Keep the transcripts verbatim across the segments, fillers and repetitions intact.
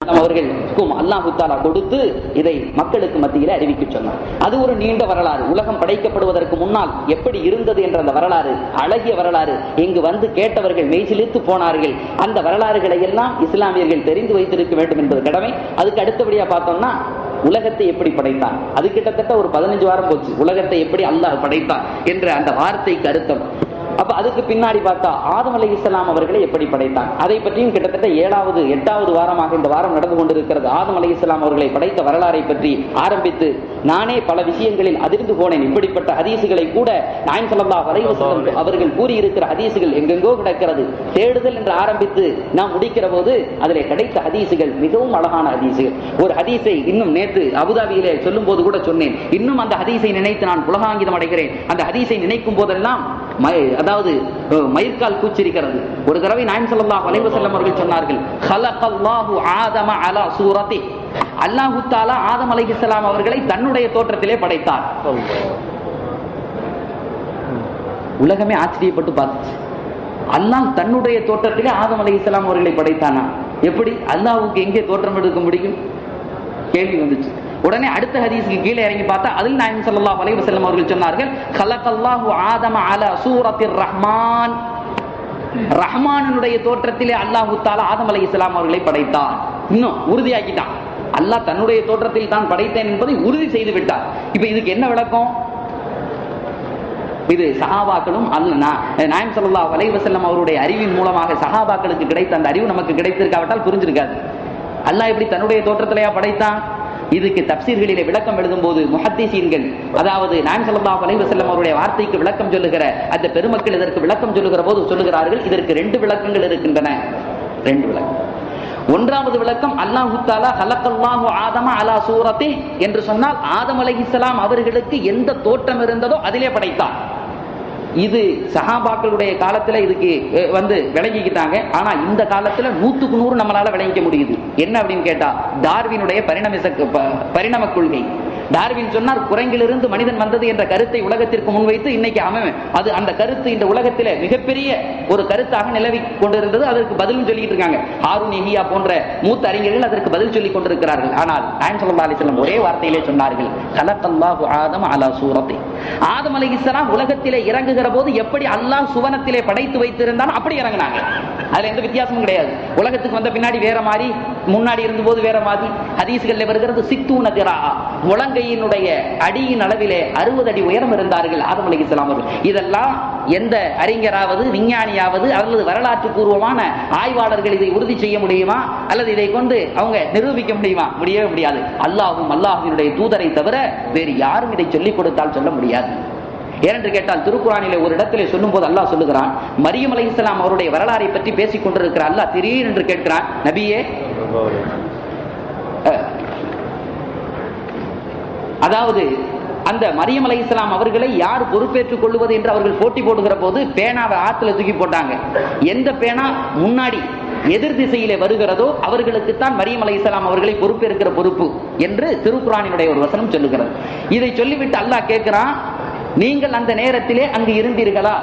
அவர்களுக்கும் அல்லாஹ் தஆலா கொடுத்து இதை மக்களுக்கு மத்தியில் அறிவிக்க சொன்னார். அது ஒரு நீண்ட வரலாறு. உலகம் படைக்கப்படுவதற்கு முன்னால் எப்படி இருந்தது என்ற அந்த வரலாறு அழகிய வரலாறு. இங்கு வந்து கேட்டவர்கள் மெய்சிலித்து போனார்கள். அந்த வரலாறுகளை எல்லாம் இஸ்லாமியர்கள் தெரிந்து வைத்திருக்க வேண்டும் என்பது கடமை. அதுக்கு அடுத்தபடியா பார்த்தோம்னா உலகத்தை எப்படி படைத்தான், அது கிட்டத்தட்ட ஒரு பதினஞ்சு வாரம் போச்சு. உலகத்தை எப்படி அல்லாஹ் படைத்தான் என்ற அந்த வார்த்தைக்கு அர்த்தம். அப்ப அதுக்கு பின்னாடி பார்த்தா ஆதம் அலைஹிஸ்ஸலாம் அவர்களை எப்படி படைத்தான், அதை பற்றியும் கிட்டத்தட்ட ஏழாவது எட்டாவது வாரமாக இந்த வாரம் நடந்து கொண்டிருக்கிறது. ஆதம் அலைஹிஸ்ஸலாம் அவர்களை படைத்த வரலாறை பற்றி ஆரம்பித்து நானே பல விஷயங்களில் அதிர்ந்து போனேன். இப்படிப்பட்ட ஹதீசுகளை கூட நாயகம் ஸல்லல்லாஹு அலைஹி வஸல்லம் அவர்கள் கூறியிருக்கிற ஹதீசுகள் எங்கெங்கோ கிடக்கிறது. தேடுதல் என்று ஆரம்பித்து நாம் முடிக்கிற போது அதிலே கிடைத்த ஹதீசுகள் மிகவும் அழகான ஹதீசுகள். ஒரு ஹதீஸை இன்னும் நேற்று அபுதாபியிலே சொல்லும் போது கூட சொன்னேன். இன்னும் அந்த ஹதீஸை நினைத்து நான் புலகாங்கிதம் அடைகிறேன். அந்த ஹதீஸை நினைக்கும் போதெல்லாம் அதாவது மயிர்கால் கூச்சிருக்கிறது. ஒரு தடவை நாயகம் ஸல்லல்லாஹு அலைஹி வஸல்லம் அவர்கள் சொன்னார்கள், "ஹலகல்லாஹு ஆதம அலா சூரத்தி." அல்லாஹ் தஆலா ஆதம் அலைஹிஸ்ஸலாம் அவர்களை தன்னுடைய தோற்றத்திலே படைத்தார். உலகமே ஆச்சரியப்பட்டு பார்த்துச்சு. அல்லாஹ் தன்னுடைய தோற்றத்திலே ஆதம் அலைஹிஸ்ஸலாம் அவர்களை படைத்தானா? எப்படி அல்லாஹ்வுக்கு எங்கே தோற்றம் எடுக்க முடியும்? கேள்வி வந்துச்சு. உடனே அடுத்த ஹதீஸ்க்கு கீழே இறங்கி பார்த்தா அதில் நாயகம் ஸல்லல்லாஹு அலைஹி வஸல்லம் அவர்கள் சொன்னார்கள், "கலகல்லாஹு ஆதம அலா சூரத்திர் ரஹ்மான்." ரஹ்மானுடைய தோற்றத்திலே அல்லாஹ் தஆலா ஆதம் அலைஹிஸ்ஸலாம் அவர்களை படைத்தார். இன்னும் உறுதியாக்கிட்டான். அல்லாஹ் தன்னுடைய தோற்றத்தில் தான் படைத்தேன் என்பதை உறுதி செய்து விட்டார். இப்ப இதுக்கு என்ன விளக்கம்? இது சஹாபாக்களும் நாயகம் ஸல்லல்லாஹு அலைஹி வஸல்லம் அவருடைய அறிவின் மூலமாக சஹாபாக்களுக்கு கிடைத்த அந்த அறிவு நமக்கு கிடைத்திருக்காவிட்டால் புரிஞ்சிருக்காது. அல்லாஹ் எப்படி தன்னுடைய தோற்றத்திலேயா படைத்தான்? இதுக்கு தப்சீர்களிலே விளக்கம் எழுதும் போது முஹத்திஸீன்கள், அதாவது நாயகம் ஸல்லல்லாஹு அலைஹி வஸல்லம் அவருடைய வார்த்தைக்கு விளக்கம் சொல்லுகிற அந்த பெருமக்கள் இதற்கு விளக்கம் சொல்லுகிற போது சொல்லுகிறார்கள், இதற்கு ரெண்டு விளக்கங்கள் இருக்கின்றன. ரெண்டு விளக்கம். ஒன்றாவது விளக்கம், அல்லாஹ் தஆலா ஹலகல்லாஹு ஆதம அலா சூரத்தி என்று சொன்னால் ஆதம் அலைஹிஸ்ஸலாம் அவர்களுக்கு எந்த தோற்றம் இருந்ததோ அதிலே படைத்தார். இது சஹாபாக்களுடைய காலத்துல இதுக்கு வந்து விளங்கிக்கிட்டாங்க. ஆனா இந்த காலத்துல நூத்துக்கு நூறு நம்மளால விளங்கிக்க முடியுது. என்ன அப்படின்னு கேட்டா, டார்வினுடைய பரிணாம பரிணாம கொள்கை. டார்வின் சொன்னார், குரங்கிலிருந்து மனிதன் வந்தது என்ற கருத்தை உலகத்திற்கு முன்வைத்து இன்னைக்கு அவன் அது அந்த கருத்து இந்த உலகத்தில மிகப்பெரிய ஒரு கருத்தாக நிலவி கொண்டிருந்தது. அதற்கு பதிலும் சொல்லிட்டு இருக்காங்க. ஹாரூன் யஹியா போன்ற மூத்த அறிஞர்கள் அதற்கு பதில் சொல்லிக் கொண்டிருக்கிறார்கள். ஆனால் நாயகம் ஸல்லல்லாஹு அலைஹி வஸல்லம் ஒரே வார்த்தையிலே சொன்னார்கள், "கலகல்லாஹு ஆதம அலா சூரத்தி." ஆதம் அலைஹிஸ்ஸலாம் உலகத்திலே இறங்குகிற போது எப்படி அல்லாஹ் சுவனத்திலே படைத்து வைத்திருந்தான் அப்படி இறங்கினாங்க. அதுல எந்த வித்தியாசமும் கிடையாது. உலகத்துக்கு வந்த பின்னாடி வேற மாதிரி, முன்னாடி இருந்த போது வேற மாதிரி. ஹதீஸ்கள்ல வருகிறது, சித்தூன திராஅ, முழங்கையினுடைய அடியின் அளவிலே அறுபது அடி உயரம் இருந்தார்கள் ஆதம் அலைஹிஸ்ஸலாம் அவர்கள். இதெல்லாம் எந்த அறிஞராவது விஞ்ஞானியாவது அல்லது வரலாற்று பூர்வமான ஆய்வாளர்கள் இதை உறுதி செய்ய முடியுமா? அல்லது இதை கொண்டு அவங்க நிரூபிக்க முடியுமா? முடியவே முடியாது. அல்லாஹ்வும் அல்லாஹ்வினுடைய தூதரை தவிர வேறு யாரும் இதை சொல்லிக் கொடுத்தால் சொல்ல முடியாது. ஏனென்று கேட்டால் திருக்குர்ஆனிலே ஒரு இடத்திலே சொல்லும் போது அல்லாஹ் சொல்லுகிறான், மரியம் அலைஹிஸ்ஸலாம் அவருடைய வரலாறை பற்றி பேசிக் கொண்டிருக்கிற அல்லாஹ் திடீர் என்று கேட்கிறான், நபியே, அதாவது அந்த மரியம் அலைஹிஸ்ஸலாம் அவர்களை யார் பொறுப்பேற்றுக் கொள்வது என்று அவர்கள் போட்டி போடுகிற போது பேனாவை ஆத்துல தூக்கி போட்டாங்க. எந்த பேனா முன்னாடி எதிர் திசையிலே வருகிறதோ அவர்களுக்குத்தான் மரியம் அலைஹிஸ்ஸலாம் அவர்களை பொறுப்பேற்கிற பொறுப்பு என்று திருக்குர்ஆனினுடைய ஒரு வசனம் சொல்லுகிறது. இதை சொல்லிவிட்டு அல்லாஹ் கேட்கிறான், நீங்கள் அந்த நேரத்திலே அங்கு இருந்தீர்களா?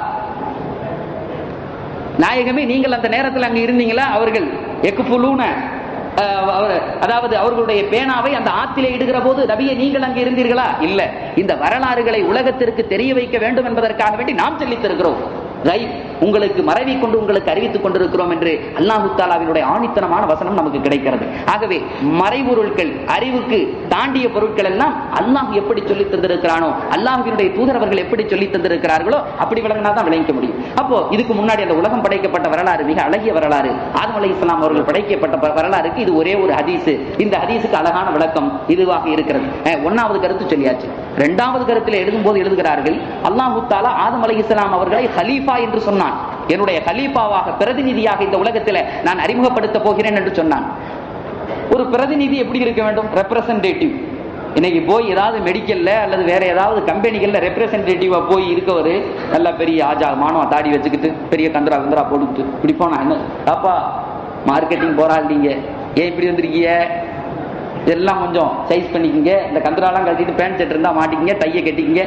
நாயகமே, நீங்கள் அந்த நேரத்தில் அங்கு இருந்தீங்களா? அவர்கள் எக்குஃபுலூன, அதாவது அவர்களுடைய பேனாவை அந்த ஆத்திலே இடுகிற போது நபியே நீங்கள் அங்கு இருந்தீர்களா? இல்ல. இந்த வரலாறுகளை உலகத்திற்கு தெரிய வைக்க வேண்டும் என்பதற்காக வேண்டி நாம் சொல்லித் தருகிறோம். உங்களுக்கு மறைவை கொண்டு உங்களுக்கு அறிவித்துக் கொண்டிருக்கிறோம் என்று அல்லாஹ் தஆலாவினுடைய ஆணித்தனமான வசனம் நமக்கு கிடைக்கிறது. ஆகவே மறைபொருட்கள், அறிவுக்கு தாண்டிய பொருட்கள் எல்லாம் அல்லாஹ் எப்படி சொல்லி தந்திருக்கிறானோ, அல்லாஹ்வினுடைய தூதர் அவர்கள் எப்படி சொல்லி தந்திருக்கிறார்களோ அப்படி விளங்கினாதான் விளங்கிக்க முடியும். அப்போ இதுக்கு முன்னாடி அந்த உலகம் படைக்கப்பட்ட வரலாறு மிக அழகிய வரலாறு. ஆதம் அலைஹிஸ்ஸலாம் அவர்கள் படைக்கப்பட்ட வரலாறுக்கு இது ஒரே ஒரு ஹதீஸ். இந்த ஹதீஸுக்கு அழகான விளக்கம் இதுவாக இருக்கிறது. ஒன்னாவது கருத்து சொல்லியாச்சு. இரண்டாவது கருத்தில் எழுதும் போது எழுதுகிறார்கள், அல்லாஹ் தஆலா ஆதம் அலைஹிஸ்ஸலாம் அவர்களை ஹலீஃபா என்று சொன்னான். என்னுடைய கலீஃபாவாக, பிரதிநிதியாக இந்த உலகத்தில் நான் அறிமுகப்படுத்த போகிறேன் என்று சொன்னான். ஒரு பிரதிநிதி எப்படி இருக்க வேண்டும்? ரெப்ரசன்டேட்டிவ். இன்னைக்கு போய் ஏதாவது மெடிக்கல்ல அல்லது வேற ஏதாவது கம்பெனிகள்ல ரெப்ரசன்டேட்டிவா போய் இருக்கவரு நல்ல பெரிய ஆஜா மானவா தாடி வச்சுக்கிட்டு பெரிய கந்தரா கந்தரா போட்டுக்கிட்டு இப்படி போனா என்ன அப்பா மார்க்கெட்டிங் போராடிங்க, ஏன் இப்படி வந்திருக்கீங்க, இதெல்லாம் கொஞ்சம் சைஸ் பண்ணிக்கிங்க, இந்த கந்தராலாம் கட்டிட்டு பேண்ட் ஷர்ட் இருந்தா மாட்டிக்கிங்க, டைய கட்டிக்கிங்க,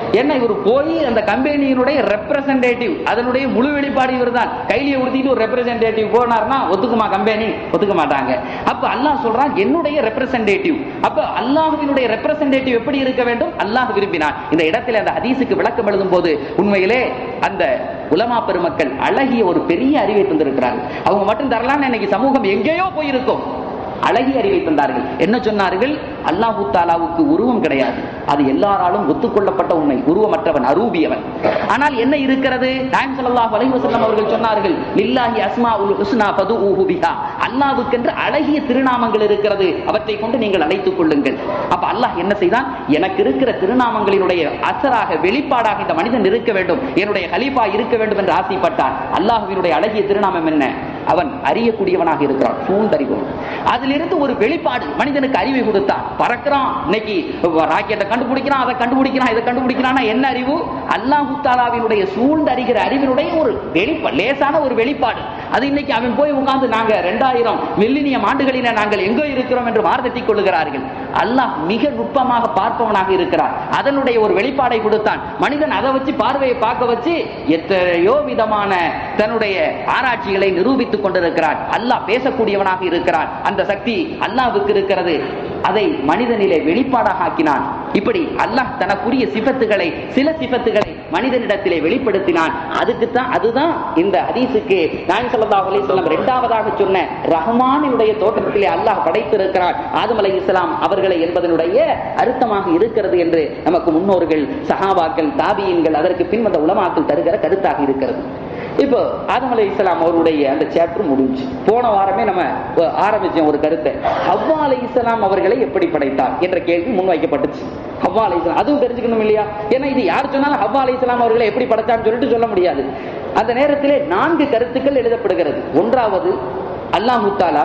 என்ன இவர் போய் அந்த கம்பெனியினுடைய ரெப்ரசன்டேட்டிவ், அதனுடைய முழு வெளிப்பாடு இவர் தான். கையில உடுத்திட்டு ஒரு ரெப்ரசன்டேட்டிவ் போனார்னா ஒத்துக்குமா கம்பெனி? ஒத்துக்க மாட்டாங்க. அப்ப அல்லாஹ் சொல்றான் என்னுடைய ரெப்ரசன்டேட்டிவ். அப்ப அல்லாஹ்வினுடைய ரெப்ரசன்டேட்டிவ் எப்படி இருக்க வேண்டும்? அல்லாஹ் விரும்பினான். இந்த இடத்துல அந்த ஹதீஸுக்கு விளக்கம் எழுதும் போது உண்மையிலே அந்த உலமா பெருமக்கள் அழகிய ஒரு பெரிய அறிவை தந்திருக்கிறார்கள். அவங்க மட்டும் தரலாம், இன்னைக்கு சமூகம் எங்கேயோ போயிருக்கும். அழகிய அறிவை தந்தார்கள். என்ன சொன்னார்கள்? அல்லாஹு தாலாவுக்கு உருவம் கிடையாது, அது எல்லாராலும் ஒத்துக்கொள்ளப்பட்ட உண்மை. உருவமற்றவன், அரூபியவன். ஆனால் என்ன இருக்கிறது? நாயகம் ஸல்லல்லாஹு அலைஹி வஸல்லம் அவர்கள் சொன்னார்கள், லில்லாஹி அஸ்மாஉல் ஹுஸ்னா ஃபதுஊஹு பிஹா. அல்லாஹ்வுக்கென்று அழகிய திருநாமங்கள் இருக்கிறது, அவற்றை கொண்டு நீங்கள் அழைத்துக் கொள்ளுங்கள். அப்ப அல்லாஹ் என்ன செய்தான்? எனக்கு இருக்கிற திருநாமங்களினுடைய அசராக, வெளிப்பாடாக இந்த மனிதன் இருக்க வேண்டும், என்னுடைய கலீஃபா இருக்க வேண்டும் என்று ஆசைப்பட்டான். அல்லாஹ்வினுடைய அழகிய திருநாமம் என்ன? அவன் அறியக்கூடியவனாக இருக்கிறான், சூழ்ந்தறிவன். அதிலிருந்து ஒரு வெளிப்பாடு மனிதனுக்கு அறிவை கொடுத்தான். பறக்கிறான், இன்னைக்கு ராக்கெட்டை கண்டுபிடிக்கிறான், அதை கண்டுபிடிக்கிறான், இதை கண்டுபிடிக்கிறான். என்ன அறிவு? அல்லாஹு தஆலாவினுடைய சூழ்ந்து அறிகிற அறிவினுடைய ஒரு வெளிப்பாடு, லேசான ஒரு வெளிப்பாடு. அது இன்னைக்கு அவன் போய் உட்கார்ந்து நாங்க இரண்டாயிரம் மில்லினியம் ஆண்டுகளில நாங்கள் எங்கோ இருக்கிறோம் என்று மார்த்தட்டிக் கொள்ளுகிறார்கள். அல்லாஹ் மிக நுட்பமாக பார்ப்பவனாக இருக்கிறார். அதனுடைய ஒரு வெளிப்பாடை கொடுத்தான். மனிதன் அதை வச்சு பார்வையை பார்க்க வச்சு எத்தனையோ விதமான தன்னுடைய ஆராய்ச்சிகளை நிரூபித்துக் கொண்டிருக்கிறான். அல்லாஹ் பேசக்கூடியவனாக இருக்கிறான். அந்த சக்தி அல்லாஹ்வுக்கு இருக்கிறது. அதை மனிதனிலே வெளிப்பாடாக ஆக்கினான். இப்படி அல்லாஹ் தனக்குரிய சிபத்துகளை, சில சிபத்துகளை மனிதனிடத்திலே வெளிப்படுத்தினான். அதுக்குத்தான், அதுதான் இந்த ஹதீஸுக்கு நாயகம் ஸல்லல்லாஹு அலைஹி வஸல்லம் இரண்டாவதாக சொன்ன ரஹ்மானினுடைய தோற்றத்திலே அல்லாஹ் படைத்திருக்கிறான் ஆதம் அலைஹிஸ்ஸலாம் அவர்களை என்பதனுடைய அர்த்தமாக இருக்கிறது என்று நமக்கு முன்னோர்கள், சஹாபாக்கள், தாபியீன்கள், அதற்கு பின் வந்த உலமாக்கள் தருகிற கருத்தாக இருக்கிறது. இப்போ ஆதம் அலைஹிஸ்ஸலாம் அவருடைய அந்த சாப்டர் முடிஞ்சு, போன வாரமே நம்ம ஆரம்பிச்சோம் ஒரு கருத்தை. ஹவ்வா அலைஹிஸ்ஸலாம் அவர்களை எப்படி படைத்தார் என்ற கேள்வி முன்வைக்கப்பட்டுச்சு. ஹவ்வா அலைஹிஸ்ஸலாம் அதுவும் தெரிஞ்சுக்கணும் இல்லையா? ஏன்னா இது யார் சொன்னாலும் ஹவ்வா அலைஹிஸ்ஸலாம் அவர்களை எப்படி படைத்தான்னு சொல்லிட்டு சொல்ல முடியாது. அந்த நேரத்திலே நான்கு கருத்துக்கள் எழுதப்படுகிறது. ஒன்றாவது, அல்லாஹு தஆலா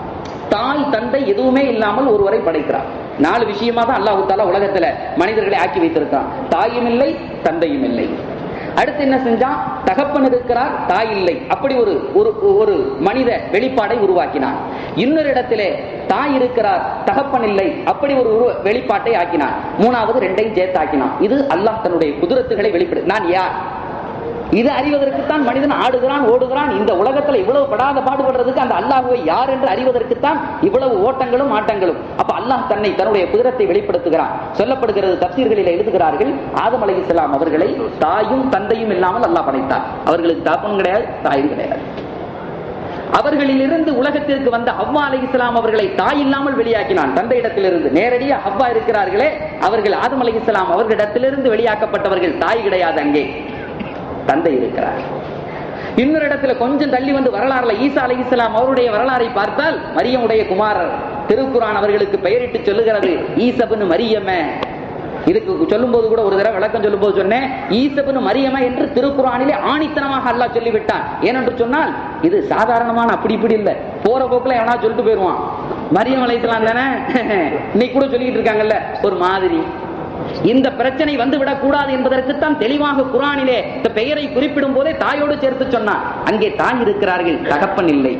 தாய் தந்தை எதுவுமே இல்லாமல் ஒருவரை படைக்கிறார். நாலு விஷயமா தான் அல்லாஹு தஆலா உலகத்துல மனிதர்களை ஆக்கி வைத்திருக்கான். தாயும் இல்லை, தந்தையும் இல்லை. அடுத்து என்ன செஞ்சான்? தகப்பன் இருக்கிறார், தாய் இல்லை. அப்படி ஒரு ஒரு மனித வெளிப்பாடை உருவாக்கினான். இன்னொரு இடத்திலே தாய் இருக்கிறார், தகப்பன் இல்லை. அப்படி ஒரு வெளிப்பாட்டை ஆக்கினான். மூணாவது ரெண்டையும் சேர்த்து ஆக்கினான். இது அல்லாஹ் தன்னுடைய குதிரத்துகளை வெளிப்படு. நான் யார்? இது அறிவதற்குத்தான் மனிதன் ஆடுகிறான், ஓடுகிறான். இந்த உலகத்துல இவ்வளவு படாத பாடுபடுறதுக்கு அந்த அல்லாஹ்வை யார் என்று அறிவதற்குத்தான் இவ்வளவு ஓட்டங்களும் ஆட்டங்களும். அப்ப அல்லாஹ் தன்னை, தன்னுடைய குதிரத்தை வெளிப்படுத்துகிறான். சொல்லப்படுகிறது, தப்சீர்களில் எழுதுகிறார்கள், ஆதம் அலைஹிஸ்ஸலாம் அவர்களை தாயும் தந்தையும் இல்லாமல் அல்லாஹ் படைத்தார். அவர்களுக்கு தாப்பனும் கிடையாது, தாயும் கிடையாது. அவர்களிலிருந்து உலகத்திற்கு வந்த ஹவ்வா அலைஹிஸ்ஸலாம் அவர்களை தாய் இல்லாமல் வெளியாக்கினான். தந்தையிடத்திலிருந்து நேரடியாக ஹவ்வா இருக்கிறார்களே, அவர்கள் ஆதம் அலைஹிஸ்ஸலாம் அவர்களிடத்திலிருந்து வெளியாக்கப்பட்டவர்கள். தாய் கிடையாது, அங்கே தந்தை இருக்கிறார். இன்னொரு இடத்துல கொஞ்சம் தள்ளி வந்து வரலாறுல ஈசா அலைஹிஸ்ஸலாம் அவருடைய வரலாறை பார்த்தால், மரியமுடைய குமாரர். திருக்குர்ஆன் அவர்களுக்கு பெயரிட்டு சொல்லுகிறது ஈசா இப்னு மரியம. இதுக்கு சொல்லும் போது கூட ஒரு தடவை விளக்கம் சொல்லும் போது சொன்னேன், ஈசா இப்னு மரியம என்று திருக்குர்ஆனிலே ஆணித்தனமாக அல்லாஹ் சொல்லிவிட்டான். ஏனென்று சொன்னால் இது சாதாரணமான அப்படி இப்படி இல்ல, போற போக்குல எவனா சொல்லிட்டு போயிருவான். மரியம் அலைஹிஸ்ஸலாம் தானே இன்னைக்கு கூட சொல்லிட்டு இருக்காங்கல்ல ஒரு மாதிரி. இந்த பிரச்சனை வந்துவிடக் கூடாது என்பதற்குத்தான் தெளிவாக குர்ஆனிலே இந்த பெயரை குறிப்பிடும் போதே தாயோடு சேர்த்து சொன்னான். அங்கே தாய் இருக்கிறார்கள், தகப்பன் இல்லை.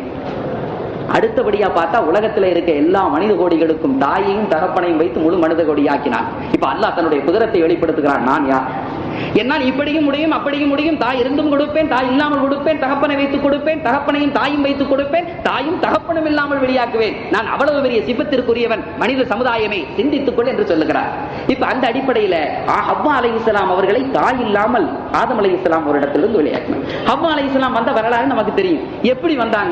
அடுத்தபடியா பார்த்தா உலகத்தில் இருக்க எல்லா மனித கோடிகளுக்கும் தாயையும் தகப்பனையும் வைத்து முழு மனித கோடி ஆக்கினான். இப்ப அல்லாஹ் தன்னுடைய குதிரத்தை வெளிப்படுத்துகிறான். நான் யார்? என்னால் இப்படியும் முடியும், அப்படியும் முடியும். தாய் இருந்தும் கொடுப்பேன், தாய் இல்லாமல் கொடுப்பேன், தகப்பனை வைத்துக் கொடுப்பேன், தகப்பனையும் தாயும் வைத்துக் கொடுப்பேன், தாயும் தகப்பனும் இல்லாமல் வெளியாக்குவேன். நான் அவ்வளவு பெரிய சிபத்திற்குரியவன். மனித சமுதாயமே சிந்தித்துக் கொள் என்று சொல்லுகிறார். இப்ப அந்த அடிப்படையில ஹவ்வா அலைஹிஸ்ஸலாம் அவர்களை தாய் இல்லாமல் ஆதம் அலைஹிஸ்ஸலாம் ஒரு இடத்திலிருந்து வெளியாக்கினார். ஹவ்வா அலைஹிஸ்ஸலாம் வந்த வரலாறு நமக்கு தெரியும். எப்படி வந்தாங்க?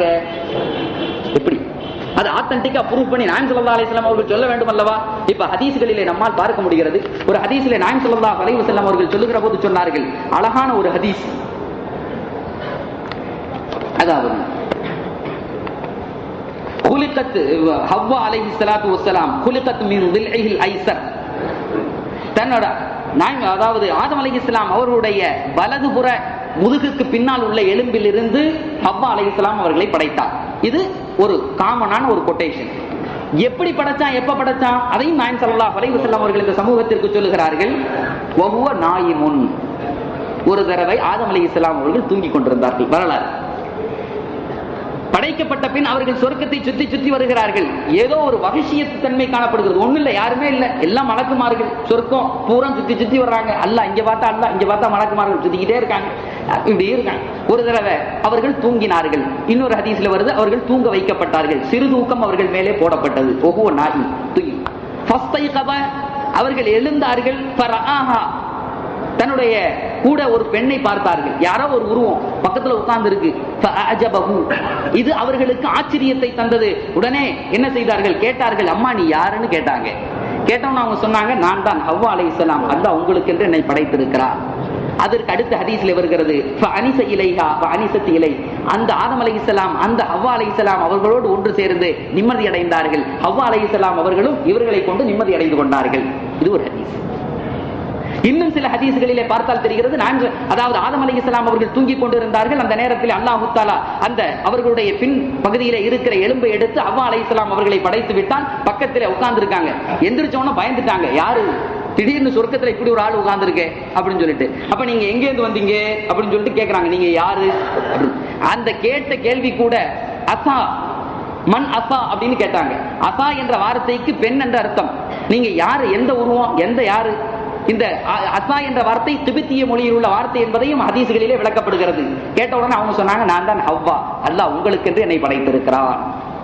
எப்படி? அது ஆத்தன்டிக்கா ப்ரூவ் பண்ணி நாயகம் ஸல்லல்லாஹு அலைஹி வஸல்லம் அவர்கள் சொல்ல வேண்டும் அல்லவா? இப்ப ஹதீஸ்களிலே நம்மால் பார்க்க முடிகிறது. ஒரு ஹதீஸிலே நாயகம் ஸல்லல்லாஹு அலைஹி வஸல்லம் அவர்கள் சொல்லுகிற போது சொன்னார்கள், அழகான ஒரு ஹதீஸ். அதாவது குலிகத் ஹவ்வா அலைஹிஸ்ஸலாத்து வஸ்ஸலாம் குலிகத் மின் தில்இல் ஐஸர். தன்னோட நாயகம், அதாவது ஆதம் அலைஹிஸ்ஸலாம் அவர்களுடைய வலதுபுற முதுகுக்கு பின்னால் உள்ள எலும்பில் இருந்து ஹவ்வா அலைஹிஸ்ஸலாம் அவர்களை படைத்தார். இது ஒரு காமனான ஒரு கொட்டேஷன். எப்படி படைச்சான், எப்ப படைச்சான், அதையும் நாயகம் ஸல்லல்லாஹு அலைஹி வஸல்லம் அவர்கள் இந்த சமூகத்திற்கு சொல்லுகிறார்கள். வஹுவ நாயிமுன். ஒரு தடவை ஆதம் அலைஹிஸ்ஸலாம் அவர்கள் தூங்கிக் கொண்டிருந்தார்கள். வரலாறு. படைக்க படைக்கப்பட்ட பின் அவர்கள் சொர்க்கத்தை சுத்தி சுத்தி வருகிறார்கள். ஏதோ ஒரு வகிஷியத்து தன்மை காணப்படுகிறது. ஒண்ணு இல்ல, யாருமே இல்ல, எல்லாம் மலக்குமார்கள். சொர்க்கம் பூரா சுத்தி சுத்தி வர்றாங்க. அல்ல இங்க பார்த்தா அல்ல இங்க பார்த்தா மலக்குமார்கள் சுத்திக்கிட்டே இருக்காங்க, இப்படியே இருக்காங்க. ஒரு தடவை அவர்கள் தூங்கினார்கள். இன்னொரு ஹதீஸ்ல வருது, அவர்கள் தூங்க வைக்கப்பட்டார்கள். சிறு தூக்கம் அவர்கள் மேலே போடப்பட்டது. ஒவ்வொரு நாய் அவர்கள் எழுந்தார்கள். தன்னுடைய கூட ஒரு பெண்ணை பார்த்தார்கள். யாரோ ஒரு உருவம் பக்கத்துல உட்கார்ந்து இருக்கு. இது அவர்களுக்கு ஆச்சரியத்தை தந்தது. உடனே என்ன செய்தார்கள்? கேட்டார்கள், அம்மா நீ யாருன்னு கேட்டாங்க. கேட்டவங்க அவங்க சொன்னாங்க, நான் தான் ஹவ்வா அலைஹிஸ்ஸலாம், அல்லாஹ் உங்களுக்கு என்று என்னை படைத்திருக்கிறார். அதற்கு அடுத்த ஹதீஸ்ல வருகிறது, அந்த ஆதம் அலைஹிஸ்ஸலாம் அந்த ஹவ்வா அலைஹிஸ்ஸலாம் அவர்களோடு ஒன்று சேர்ந்து நிம்மதி அடைந்தார்கள். ஹவ்வா அலைஹிஸ்ஸலாம் அவர்களும் இவர்களை கொண்டு நிம்மதி அடைந்து கொண்டார்கள். இது ஒரு ஹதீஸ். இன்னும் சில ஹதீஸ்களிலே பார்த்தால் தெரிகிறது, நான் அதாவது ஆதம் அலைஹிஸ்ஸலாம் அவர்கள் தூங்கிக் கொண்டிருந்தார்கள். அந்த நேரத்தில் அல்லாஹ் தஆலா அந்த அவர்களுடைய பின் பகுதியில இருக்கிற எலும்பை எடுத்து ஹவ்வா அலைஹிஸ்ஸலாம் அவர்களை படைத்து விட்டான். பக்கத்தில் உட்கார்ந்து இருக்காங்க. எந்திரிச்சவன பயந்துட்டாங்க, யாரு திடீர்னு சொர்க்கத்துல இப்படி ஒரு ஆள் உட்கார்ந்து இருக்கே அப்படின்னு சொல்லிட்டு. அப்ப நீங்க எங்க இருந்து வந்தீங்க அப்படின்னு சொல்லிட்டு கேக்குறாங்க, நீங்க யாரு? அந்த கேட்ட கேள்வி கூட அசா மண் அசா அப்படின்னு கேட்டாங்க. அசா என்ற வார்த்தைக்கு பெண் என்ற அர்த்தம். நீங்க யாரு, எந்த உருவம், எந்த யாரு? இந்த அசா என்ற வார்த்தை திபெத்திய மொழியில் உள்ள வார்த்தை என்பதையும் ஹதீஸ்களிலே விளக்கப்படுகிறது. கேட்ட உடனே அவங்க சொன்னாங்க, நான் தான் ஹவ்வா, அல்லாஹ் உங்களுக்கு என்று என்னை படைத்திருக்கிறான்.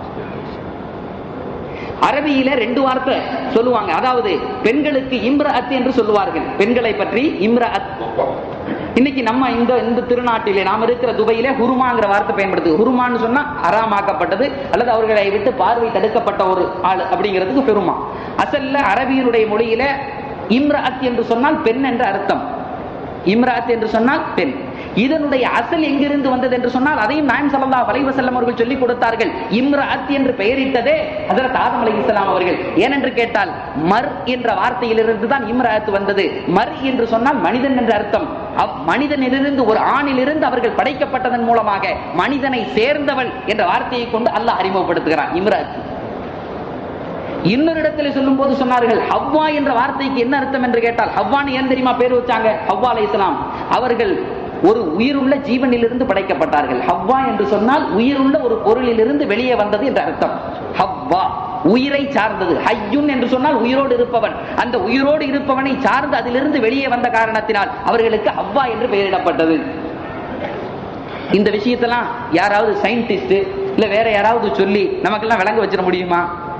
அரபியில ரெண்டு வார்த்தை சொல்லுவாங்க. அதாவது பெண்களுக்கு இம்ரஅத் என்று சொல்லுவார்கள். பெண்களை பற்றி இம்ரஅத். இன்னைக்கு நம்ம இந்த இந்த திருநாட்டிலே நாம் இருக்கிற துபையிலே ஹுருமாங்கிற வார்த்தை பயன்படுது. ஹுருமான்னு சொன்னா ஹராமாக்கப்பட்டது அல்லது அவர்களை விட்டு பார்வை தடுக்கப்பட்ட ஒரு ஆள் அப்படிங்கிறதுக்கு ஹுருமா. அசல்ல அரபியினுடைய மொழியில இம்ரஅத் என்று சொன்னால் பெண் என்ற அர்த்தம். இம்ரஅத் என்று சொன்னால் பெண். இதனுடைய அசல் எங்கிருந்து வந்தது என்று சொன்னால் அதையும் நாயகம் ஸல்லல்லாஹு அலைஹி வஸல்லம் அவர்கள் சொல்லிக் கொடுத்தார்கள். இம்ரஅத் என்று பெயரிட்டதே ஹஜ்ரத் ஆதம் அலைஹிஸ்ஸலாம் அவர்கள். ஏனென்று கேட்டால் மர் என்ற வார்த்தையிலிருந்து தான் இம்ரஅத் வந்தது. மர் என்று சொன்னால் மனிதன் என்ற அர்த்தம். மனிதனிலிருந்து ஒரு ஆணிலிருந்து அவர்கள் படைக்கப்பட்டதன் மூலமாக மனிதனை சேர்ந்தவள் என்ற வார்த்தையை கொண்டு அல்லாஹ் அறிமுகப்படுத்துகிறான் இம்ரஅத். இன்னொரு இடத்துல சொல்லும் போது சொன்னார்கள், ஹவ்வா என்ற வார்த்தைக்கு என்ன அர்த்தம் என்று கேட்டால், ஹவ்வான்னு ஏன் தெரியுமா பேர் வச்சாங்க? ஹவ்வா அலைஹிஸ்ஸலாம் அவர்கள் ஒரு உயிருள்ள ஜீவனிலிருந்து படைக்கப்பட்டார்கள். ஹவ்வா என்று சொன்னால் உயிருள்ள ஒரு பொருளிலிருந்து வெளியே வந்தது என்ற அர்த்தம். ஹவ்வா உயிரை சார்ந்தது. ஹய்யுன் என்று சொன்னால் உயிரோடு இருப்பவன். அந்த உயிரோடு இருப்பவனை சார்ந்து அதிலிருந்து வெளியே வந்த காரணத்தினால் அவர்களுக்கு ஹவ்வா என்று பெயரிடப்பட்டது. இந்த விஷயத்தெல்லாம் யாராவது சயின்டிஸ்ட் இல்ல வேற யாராவது சொல்லி நமக்கெல்லாம் விளங்க வச்சிட முடியுமா?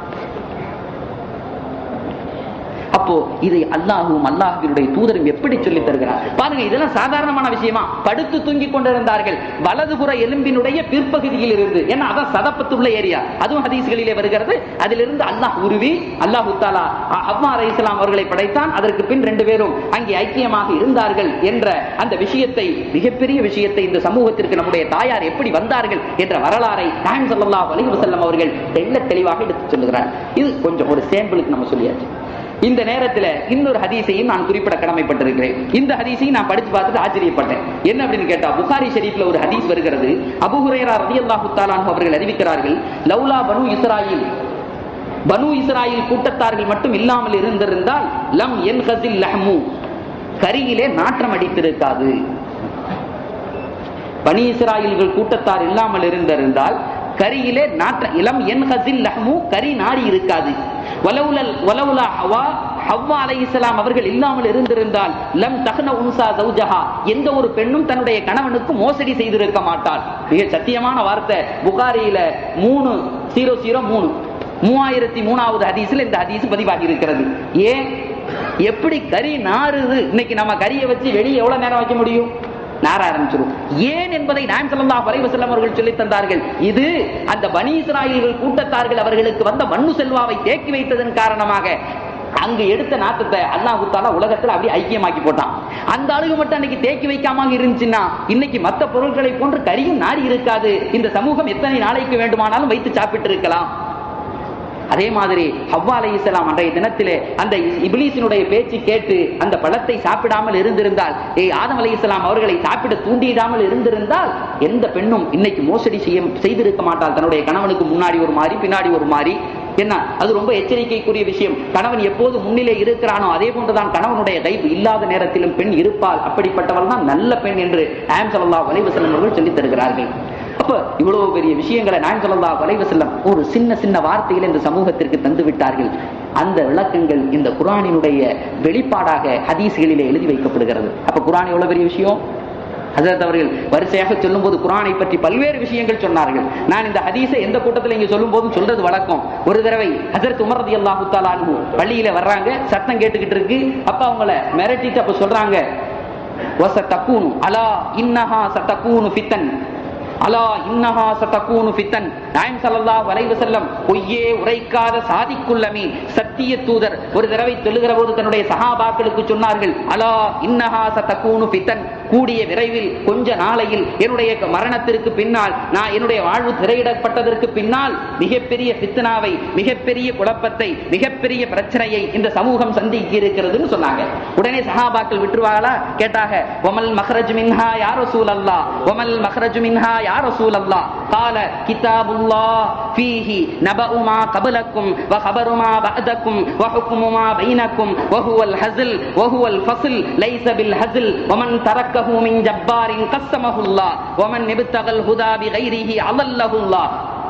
அப்போ இதை அல்லாஹும் அல்லாஹ்வினுடைய தூதரும் எப்படி சொல்லி தருகிறார் பாருங்க. இதெல்லாம் சாதாரணமான விஷயமா? படுத்து தூங்கி கொண்டிருந்தார்கள். வலதுபுற எலும்பினுடைய பிற்பகுதியில் இருந்து, ஏன்னா அதான் சதப்பத்துள்ள ஏரியா, அதுவும் ஹதீஸ்களிலே வருகிறது. அதிலிருந்து அல்லாஹ் உருவி அல்லாஹ் தஆலா ஹவ்வா அலைஹிஸ்ஸலாம் அவர்களை படைத்தான். அதற்கு பின் ரெண்டு பேரும் அங்கே ஐக்கியமாக இருந்தார்கள் என்ற அந்த விஷயத்தை, மிகப்பெரிய விஷயத்தை இந்த சமூகத்திற்கு நம்முடைய தாயார் எப்படி வந்தார்கள் என்ற வரலாறை நாயகம் ஸல்லல்லாஹு அலைஹி வஸல்லம் அவர்கள் தெள்ள தெளிவாக எடுத்து சொல்லுகிறார். இது கொஞ்சம் ஒரு சாம்பிளுக்கு நம்ம சொல்லியாச்சு. இந்த நேரத்தில் இன்னொரு ஹதீஸையும் நான் குறிப்பிட கடமைப்பட்டிருக்கிறேன். இந்த ஹதீஸையும் நான் படிச்சு பார்த்துட்டு ஆச்சரியப்பட்டேன். என்ன அப்படின்னு கேட்டா, புகாரி ஷரீஃப்ல ஒரு ஹதீஸ் வருகிறது. அபூ ஹுரைரா ரலியல்லாஹு தஆலா அன்ஹு அவர்கள் அறிவிக்கிறார்கள், லௌலா பனு இஸ்ராயில், பனு இஸ்ராயில் கூட்டத்தார்கள் மட்டும் இல்லாமல் இருந்திருந்தால் லம் யன்கஸில் லஹ்மு, கரியிலே நாற்றம் அடித்திருக்காது. பனி இஸ்ராயில்கள் கூட்டத்தார் இல்லாமல் இருந்திருந்தால் கரியிலே நாற்ற இளம் யன்கஸில் லஹ்மு, கரி நாடி இருக்காது. வலவுலா ஹவ்வா, ஹவ்வா அலைஹிஸ்ஸலாம் அவர்கள் இல்லாமல் இருந்திருந்தால் லம் தஹ்ன உன்சா ஜௌஜஹா, எந்த ஒரு பெண்ணும் தன்னுடைய கணவனுக்கு மோசடி செய்திருக்க மாட்டாள். மிக சத்தியமான வார்த்தை. புகாரியில மூணு ஜீரோ ஜீரோ மூணு மூவாயிரத்தி மூணாவது ஹதீஸ்ல இந்த ஹதீஸ் பதிவாகி இருக்கிறது. ஏன் எப்படி கறி நாறுது? இன்னைக்கு நம்ம கறியை வச்சு வெளியே எவ்வளவு நேரம் வைக்க முடியும்? நார ஆரம்பிச்சிரும். ஏன் என்பதை நாயகம் ஸல்லல்லாஹு அலைஹி வஸல்லம் அவர்கள் சொல்லித் தந்தார்கள். இது அந்த பனி இஸ்ராயீல்கள் கூட்டத்தார்கள் அவர்களுக்கு வந்த மண்ணு செல்வாவை தேக்கி வைத்ததன் காரணமாக அங்கு எடுத்த நாட்டத்தை அல்லாஹ் தஆலா உலகத்தில் அப்படியே ஐக்கியமாக்கி போட்டான். அந்த அளவு மட்டும் அன்னைக்கு தேக்கி வைக்காம இருந்துச்சுன்னா இன்னைக்கு மற்ற பொருட்களை போன்று கரியும் நாடி இருக்காது. இந்த சமூகம் எத்தனை நாளைக்கு வேண்டுமானாலும் வைத்து சாப்பிட்டு இருக்கலாம். அதே மாதிரி ஹவ்வா அலைஹிஸ்ஸலாம் அன்றைய தினத்திலே அந்த இப்லீஸினுடைய பேச்சு கேட்டு அந்த பழத்தை சாப்பிடாமல் இருந்திருந்தால், ஏ ஆதம் அலைஹிஸ்ஸலாம் அவர்களை சாப்பிட தூண்டிடாமல் இருந்திருந்தால் எந்த பெண்ணும் இன்னைக்கு மோசடி செய்ய செய்திருக்க மாட்டாள். தன்னுடைய கணவனுக்கு முன்னாடி ஒரு மாதிரி பின்னாடி ஒரு மாதிரி. என்ன, அது ரொம்ப எச்சரிக்கைக்குரிய விஷயம். கணவன் எப்போது முன்னிலே இருக்கிறானோ அதே போன்றுதான் கணவனுடைய கைப்பு இல்லாத நேரத்திலும் பெண் இருப்பாள். அப்படிப்பட்டவள் தான் நல்ல பெண் என்று நாயகம் ஸல்லல்லாஹு அலைஹி வஸல்லம் அவர்கள் சொல்லித் தருகிறார்கள். அப்ப இவ்வளவு பெரிய விஷயங்களை நாயகம் ஸல்லல்லாஹு அலைஹி வஸல்லம் ஒரு சின்ன சின்ன வார்த்தையில் இந்த சமூகத்திற்கு தந்து விட்டார்கள். அந்த விளக்கங்கள் இந்த குர்ஆனினுடைய வெளிப்பாடாக ஹதீஸ்களிலே எழுதி வைக்கப்படுகிறது. அப்ப குர்ஆன் எவ்வளவு பெரிய விஷயம். ஹஜ்ரத் அவர்கள் வரிசையாக சொல்லும் போது குர்ஆனை பற்றி பல்வேறு விஷயங்கள் சொன்னார்கள். நான் இந்த ஹதீஸை எந்த கூட்டத்தில் இங்க சொல்லும் போதும் சொல்றது வழக்கம். ஒரு தடவை ஹஜ்ரத் உமர் ரலியல்லாஹு தஆலா அன்ஹு பள்ளியில வர்றாங்க, சத்தம் கேட்டுக்கிட்டு இருக்கு. அப்ப அவங்கள மிரட்டிட்டு அப்ப சொல்றாங்க, வஸதகூனு அலா இன்னஹா சதகூனு ஃபித்தன், அலா இன்னஹா சதகூனு ஃபித்தன். நாயகம் ஸல்லல்லாஹு அலைஹி வஸல்லம் பொய்யே உரைக்காத சாதிக்குல் அமீன், சத்திய தூதர் ஒரு தடவை சொல்லுகிற போது தன்னுடைய சஹாபாக்களுக்கு சொன்னார்கள், அலா இன்னஹா சதகூனு ஃபித்தன், கூடிய விரைவில் கொஞ்ச நாளையில் என்னுடைய மரணத்திற்கு பின்னால், நான் என்னுடைய வாழ்வு திரையிடப்பட்டதற்கு பின்னால் மிகப்பெரிய ஃபித்னாவை, மிகப்பெரிய குழப்பத்தை, மிகப்பெரிய பிரச்சனையை இந்த சமூகம் சந்திக்க இருக்கிறதுன்னு சொன்னாங்க. உடனே சஹாபாக்கள் விட்டுருவாங்களா? கேட்டாக, வமல் மஹ்ரஜ் மின்ஹா யா ரசூலல்லாஹ், வமல் மஹ்ரஜ் மின்ஹா யா ரசூலல்லாஹ், قال كتاب الله فيه نبأ ما قبلكم وخبر ما بعدكم وحكم ما بينكم وهو الهزل وهو الفصل ليس بالهزل ومن تركه من جبار قسمه الله ومن ابتغى الهدى بغيره أضله الله